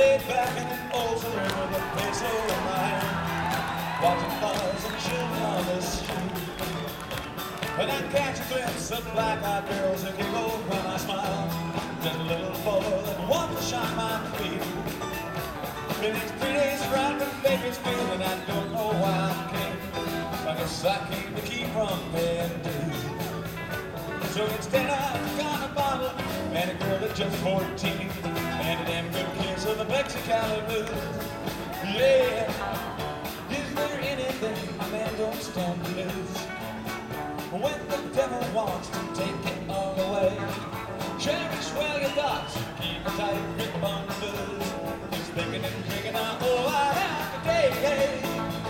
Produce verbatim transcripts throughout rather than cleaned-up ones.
laid back in an old saloon with a peso in my hand, watching cars and children on the street. And I catch a glimpse of black-eyed girls who giggle when I smile. Just a little boy that wants to shine my feet. And it's three days around from Bakersfield, and I don't know why I came. I guess I came to keep from paying dues. So instead I've got a bottle and a girl at just fourteen, and a damn good case of the Mexicali blues. Yeah, is there anything a man don't stand to lose? When the devil wants to take it all away, cherish well your thoughts, keep a tight grip on the booze. Just thinking and drinking out all I have today.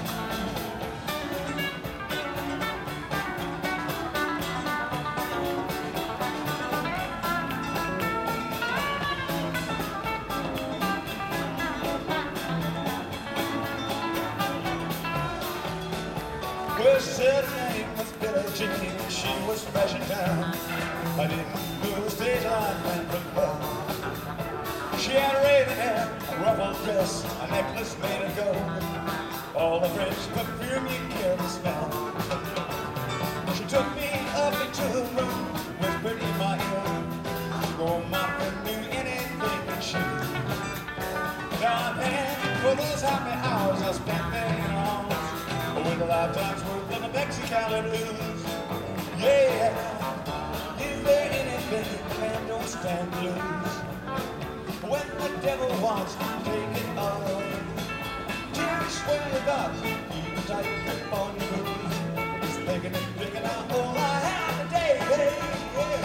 Well, she said her name was Billie Jean, and she was fresh in town. I didn't go stage line man from her. She had raven hair, a ruffled dress, a necklace made of gold, all the French perfume you care to smell. She took me up into her room, whispered in my ear, "Go, Martha knew anything that she did." Now I'm paying for those happy hours I spent there in her arms, with a lifetime's worth of the Mexicali blues. Yeah, is there anything a man don't stand to lose? When the devil wants to take it all away, cherish where you got, keep a tight grip on your booze. Just thinking and drinking out all I have today. Hey, yeah.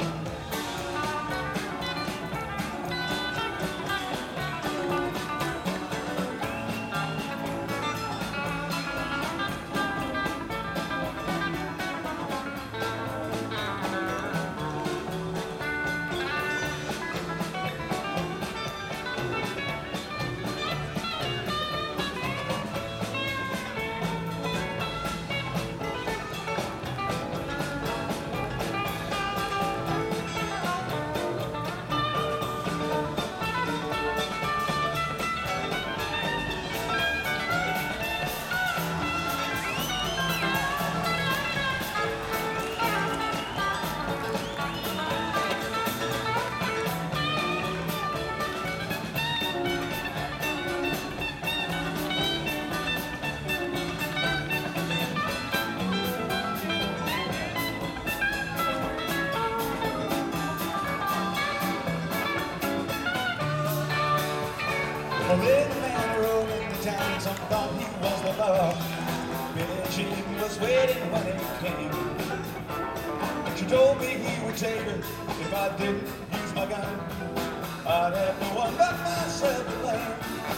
Well, little man rode into town, some thought he was the law. Billie Jean was waiting when it came. She told me he would take her if I didn't use my gun. I'd have no one but myself to blame.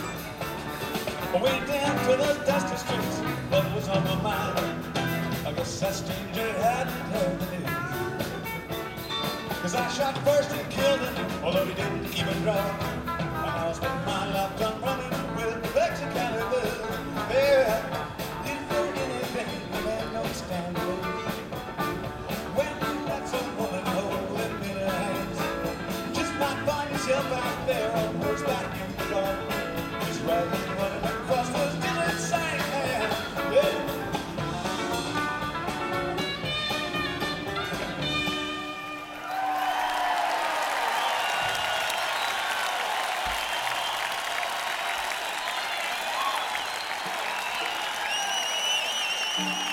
I went down to those dusty streets, what was on my mind? I guess that stranger hadn't heard the news. Cause I shot first and killed him, although he didn't even draw. I spent my lifetime running with the Mexicali blues. Yeah, is there anything a man don't stand to lose? When you got some woman holding in her hands, just might find yourself out there on horseback in the dark, just riding, running across those desert sands, man. Yeah. Thank you.